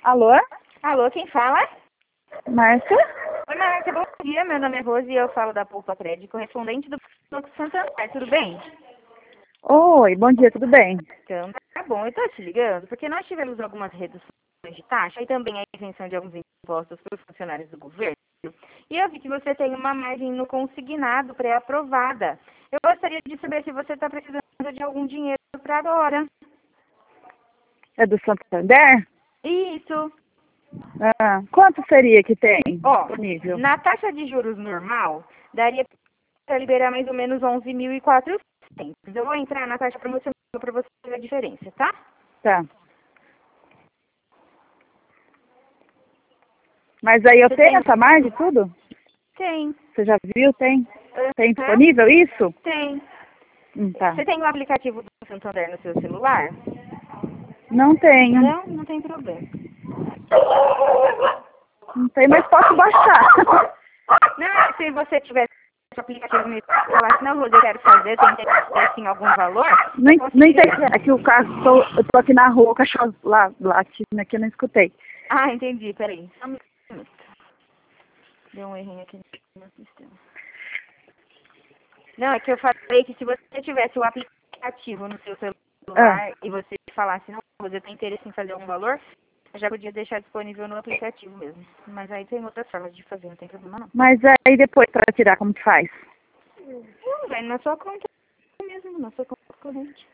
Alô? Alô, quem fala? Márcia? Oi, Márcia, bom dia. Meu nome é Rose e eu falo da Poupa Crédito, correspondente do Banco Santander. Tudo bem? Oi, bom dia, tudo bem? Então, tá bom. Eu tô te ligando porque nós tivemos algumas reduções de taxa e também a isenção de alguns impostos para os funcionários do governo. E eu vi que você tem uma margem no consignado pré-aprovada. Eu gostaria de saber se você está precisando de algum dinheiro para agora. É do Santander? Isso. Quanto seria que tem Ó, disponível? na taxa de juros normal, daria para liberar mais ou menos 11.400. Eu vou entrar na taxa promocional para você ver a diferença, tá? Tá. Mas aí eu Você tenho tem... essa margem tudo? Tem. Você já viu? Tem? Tem Aham. disponível isso? Tem. Tá. Você tem o aplicativo do Santander no seu celular? Não tenho. Não, não tem problema. Não tem, mas posso baixar. Não, se você tivesse o aplicativo e falasse, não, Rose, eu quero fazer, tem interesse em algum valor, Não, eu não conseguiria. entendi. Aqui o carro, eu tô aqui na rua, o cachorro lá latindo aqui, eu não escutei. Ah, entendi, peraí. Só um minuto. Deu um errinho aqui no meu sistema. Não, é que eu falei que se você tivesse o aplicativo no seu celular e você falasse, não, você tem interesse em fazer algum valor, eu já podia deixar disponível no aplicativo mesmo. Mas aí tem outras formas de fazer, não tem problema não. Mas aí depois para tirar, como que faz? Não, vai na sua conta mesmo, na sua conta corrente.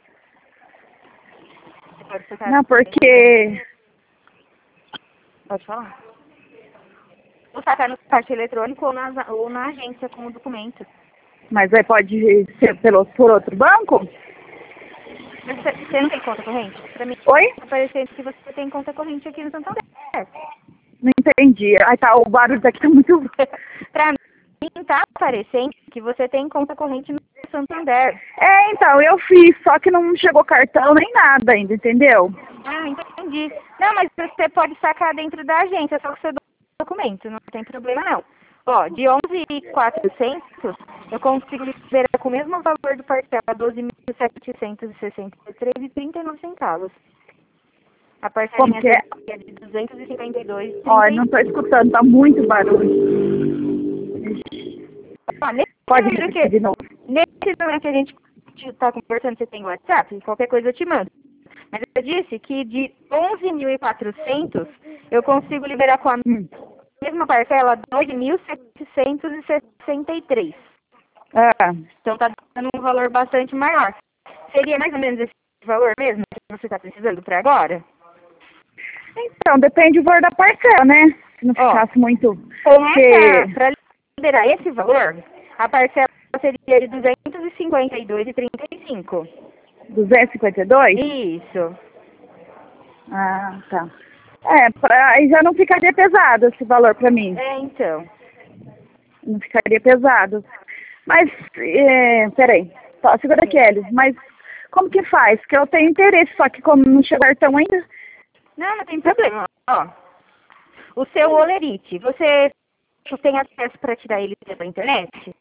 Você pode sacar. Não, porque... Pode falar. Ou sacar no caixa eletrônico ou na agência com o documento. Mas aí pode ser por outro banco? Mas você não tem conta corrente? Pra mim, Oi? tá parecendo que você tem conta corrente aqui no Santander. Não entendi. Aí tá, o barulho daqui tá muito... Pra mim, tá parecendo que você tem conta corrente no Santander. Então, eu fiz, só que não chegou cartão nem nada ainda, entendeu? Ah, entendi. Não, mas você pode sacar dentro da agência, só que você documento, não tem problema não. Ó, de 11.400, eu consigo liberar com o mesmo valor do parcela, 12.763,39 centavos. A Como parcelinha que é? é de 252,30. Ó, não tô escutando, tá muito barulho. Ó, nesse Pode número repetir de novo. que a gente está conversando, você tem WhatsApp? Qualquer coisa eu te mando. Mas eu disse que de 11.400 eu consigo liberar com a mesma parcela 2.763. Então tá dando um valor bastante maior. Seria mais ou menos esse valor mesmo que você está precisando para agora? Então, depende do valor da parcela, né? Se não ficasse muito... Para liberar esse valor, a parcela seria de 252,35. 252? Isso. Ah, tá. Aí já não ficaria pesado esse valor pra mim. Então. Não ficaria pesado. Mas, peraí. Só, segura aqui, Elis. Mas como que faz? Porque eu tenho interesse, só que como não chegou cartão ainda... Não tem problema. Ó, o seu Olerite, você tem acesso para tirar ele pela internet?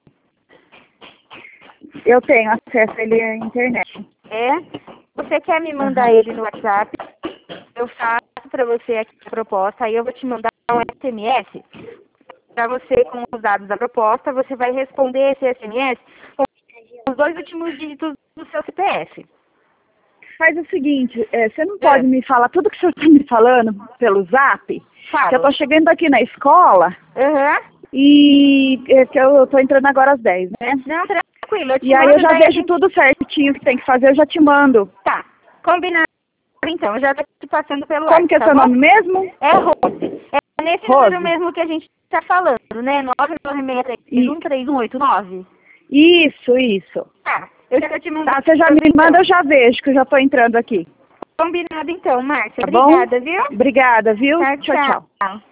Eu tenho acesso a ele à internet. Você quer me mandar ele no WhatsApp? Eu faço para você aqui a proposta, aí eu vou te mandar um SMS para você com os dados da proposta. Você vai responder esse SMS com os 2 últimos dígitos do seu CPF. Faz o seguinte, você não pode me falar tudo que você está me falando pelo Zap? Fala. Que eu tô chegando aqui na escola e que eu tô entrando agora às 10, né? Não, tranquilo. E aí eu já vejo tudo certinho que tem que fazer, eu já te mando. Tá, combinado. Então, eu já tô te passando pelo Como que é seu nome mesmo? É Rose. É nesse número mesmo que a gente tá falando, né? 996313189. Isso. Tá, eu já tô te mandando. Tá, você já me manda, eu já vejo que eu já tô entrando aqui. Combinado então, Márcia. Tá bom? Obrigada, viu? Obrigada, viu? Tchau. Tchau.